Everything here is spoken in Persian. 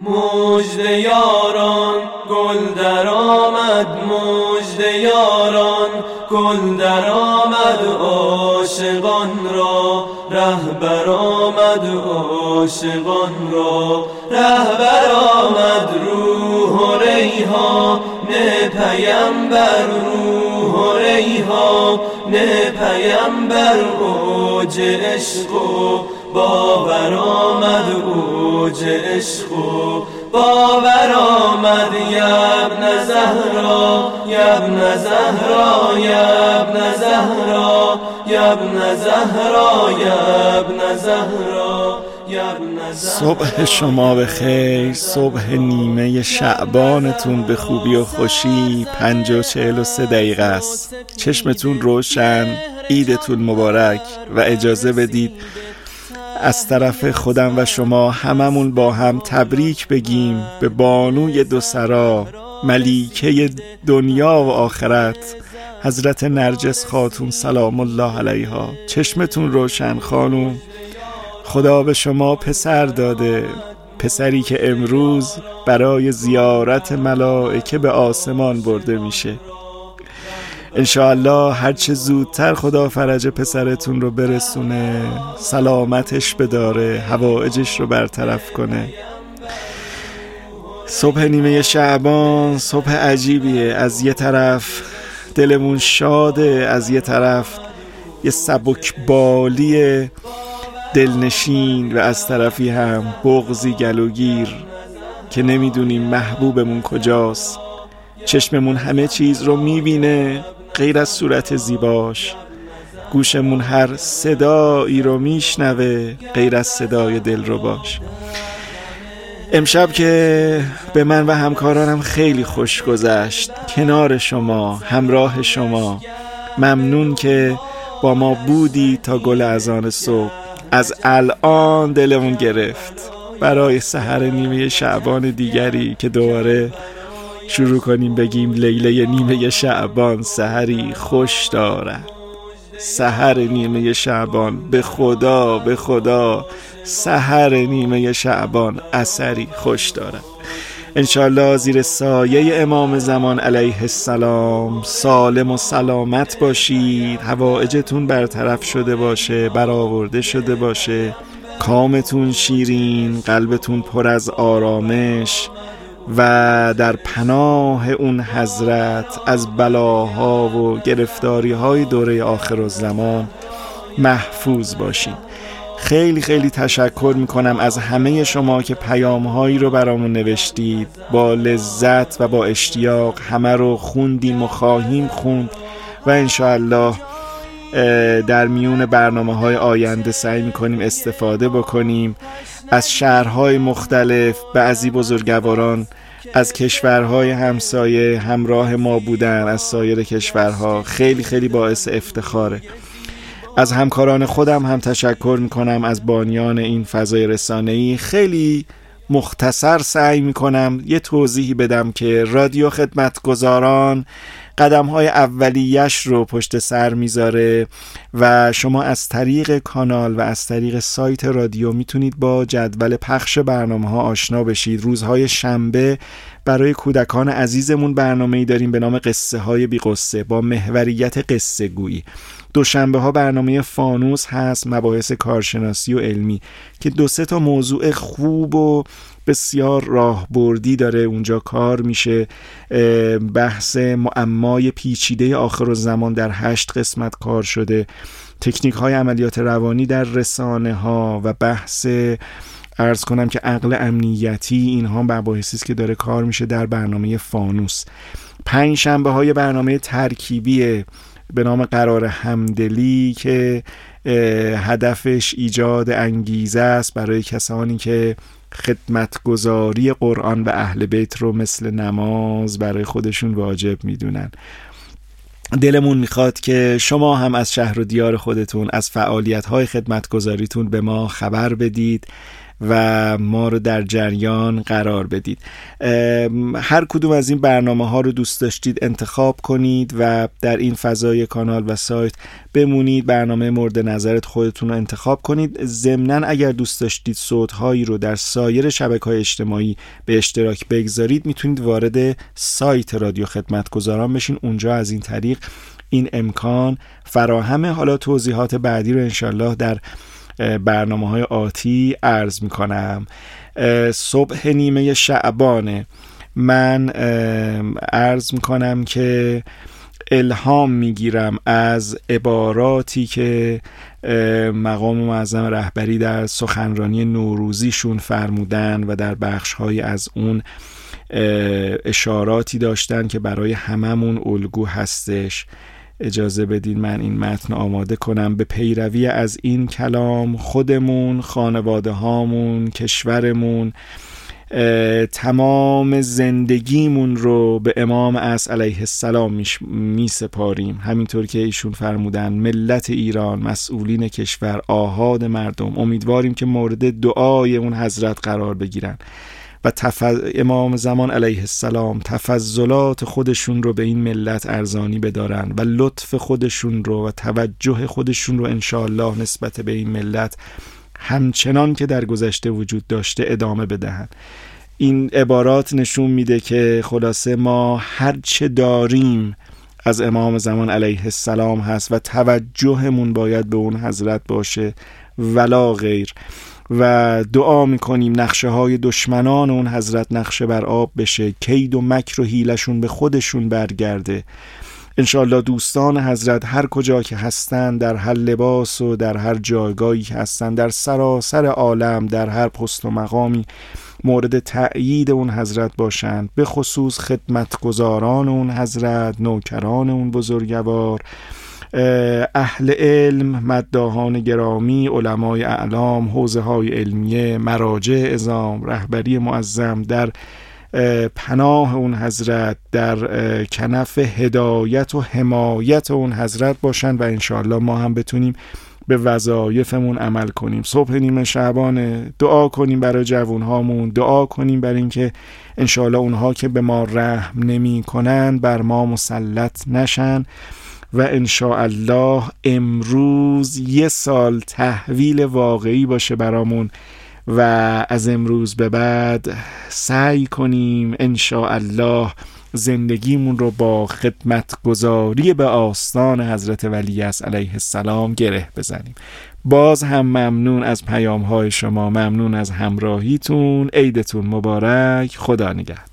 مژده یاران گل در آمد، مژده یاران گل در آمد، عاشقان را رهبر آمد، عاشقان را رهبر آمد. روح و ریحان پیمبر، روح و ریحان پیمبر، اوج عشق و باور آمد، اوج عشق و باور آمد. یابن زهرا یابن زهرا یابن زهرا یابن زهرا یابن زهرا. صبح شما به خیر، صبح نیمه شعبانتون به خوبی و خوشی. 5:43 است. چشمتون روشن، عیدتون مبارک. و اجازه بدید از طرف خودم و شما هممون با هم تبریک بگیم به بانوی دو سرا، ملیکه دنیا و آخرت، حضرت نرجس خاتون سلام الله علیها. چشمتون روشن خانوم، خدا به شما پسر داده، پسری که امروز برای زیارت ملائکه به آسمان برده میشه. انشاءالله هرچه زودتر خدا فرج پسرتون رو برسونه، سلامتش بداره، حوائجش رو برطرف کنه. صبح نیمه شعبان صبح عجیبیه. از یه طرف دلمون شاده، از یه طرف یه سبکبالی دلنشین و از طرفی هم بغضی گلوگیر که نمیدونیم محبوبمون کجاست. چشممون همه چیز رو میبینه غیر از صورت زیباش، گوشمون هر صدایی رو میشنوه غیر از صدای دلرباش. امشب که به من و همکارانم خیلی خوش گذشت کنار شما، همراه شما. ممنون که با ما بودی تا گل اذان صبح. از الان دلمون گرفت برای سحر نیمه شعبان دیگری که دوباره شروع کنیم بگیم لیله نیمه شعبان سحری خوش دارد. سحر نیمه شعبان به خدا، به خدا سحر نیمه شعبان اثری خوش دارد. انشالله زیر سایه امام زمان علیه السلام سالم و سلامت باشید، حوائجتون برطرف شده باشه، برآورده شده باشه، کامتون شیرین، قلبتون پر از آرامش و در پناه اون حضرت از بلاها و گرفتاری‌های دوره آخرالزمان محفوظ باشید. خیلی خیلی تشکر میکنم از همه شما که پیام‌هایی رو برامون نوشتید. با لذت و با اشتیاق همه رو خوندیم و خواهیم خوند و انشاءالله در میون برنامه‌های آینده سعی میکنیم استفاده بکنیم. از شهرهای مختلف بعضی بزرگواران از کشورهای همسایه همراه ما بودن، از سایر کشورها. خیلی خیلی باعث افتخاره. از همکاران خودم هم تشکر میکنم، از بانیان این فضای رسانه‌ای. خیلی مختصر سعی میکنم یه توضیحی بدم که رادیو خدمتگزاران قدم‌های اولیه‌اش رو پشت سر میذاره و شما از طریق کانال و از طریق سایت رادیو میتونید با جدول پخش برنامه‌ها آشنا بشید. روزهای شنبه برای کودکان عزیزمون برنامه‌ای داریم به نام قصه های بی قصه با محوریت قصه گویی. دوشنبه ها برنامه فانوس هست، مباحث کارشناسی و علمی که 2-3 تا موضوع خوب و بسیار راهبردی داره اونجا کار میشه. بحث معمای پیچیده آخرالزمان در 8 قسمت کار شده، تکنیک های عملیات روانی در رسانه ها و بحث عرض کنم که عقل امنیتی. اینها مباحثی است که داره کار میشه در برنامه فانوس. 5 شنبه های برنامه ترکیبی به نام قرار همدلی که هدفش ایجاد انگیزه است برای کسانی که خدمتگزاری قرآن و اهل بیت رو مثل نماز برای خودشون واجب میدونن. دلمون میخواد که شما هم از شهر و دیار خودتون، از فعالیت‌های خدمتگزاریتون به ما خبر بدید و ما رو در جریان قرار بدید. هر کدوم از این برنامه ها رو دوست داشتید انتخاب کنید و در این فضای کانال و سایت بمونید، برنامه مورد نظرت خودتون رو انتخاب کنید. ضمناً اگر دوست داشتید صوت هایی رو در سایر شبکه‌های اجتماعی به اشتراک بگذارید، میتونید وارد سایت رادیو خدمتگزاران بشین، اونجا از این طریق این امکان فراهمه. حالا توضیحات بعدی رو انشالله در برنامه‌های آتی عرض میکنم. صبح نیمه شعبانه، من عرض میکنم که الهام میگیرم از عباراتی که مقام معظم رهبری در سخنرانی نوروزیشون فرمودن و در بخش‌های از اون اشاراتی داشتن که برای هممون الگو هستش. اجازه بدین من این متن آماده کنم. به پیروی از این کلام خودمون، خانواده هامون، کشورمون، تمام زندگیمون رو به امام عصر علیه السلام می سپاریم. همینطور که ایشون فرمودن ملت ایران، مسئولین کشور، آحاد مردم، امیدواریم که مورد دعای اون حضرت قرار بگیرن و امام زمان علیه السلام تفضلات خودشون رو به این ملت ارزانی بدارن و لطف خودشون رو و توجه خودشون رو انشاءالله نسبت به این ملت همچنان که در گذشته وجود داشته ادامه بدهن. این عبارات نشون میده که خلاصه ما هرچه داریم از امام زمان علیه السلام هست و توجهمون باید به اون حضرت باشه ولا غیر، و دعا میکنیم نقشه های دشمنان اون حضرت نقشه بر آب بشه، کید و مکر و حیلشون به خودشون برگرده. انشاءالله دوستان حضرت هر کجا که هستن، در هر لباس و در هر جایگاهی که هستن، در سراسر عالم، در هر پست و مقامی مورد تأیید اون حضرت باشند، به خصوص خدمتگزاران اون حضرت، نوکران اون بزرگوار، اهل علم، مداحان گرامی، علمای اعلام، حوزه های علمیه، مراجع عظام، رهبری معظم در پناه اون حضرت، در کنف هدایت و حمایت اون حضرت باشن و انشاءالله ما هم بتونیم به وظایفمون عمل کنیم. صبح نیمه شعبان دعا کنیم برای جوانهامون، دعا کنیم برای اینکه انشاءالله اونها که به ما رحم نمی کنن بر ما مسلط نشن و انشاءالله امروز 1 سال تحویل واقعی باشه برامون و از امروز به بعد سعی کنیم انشاءالله زندگیمون رو با خدمتگزاری به آستان حضرت ولیعصر علیه السلام گره بزنیم. باز هم ممنون از پیام‌های شما، ممنون از همراهیتون. عیدتون مبارک. خدا نگهدار.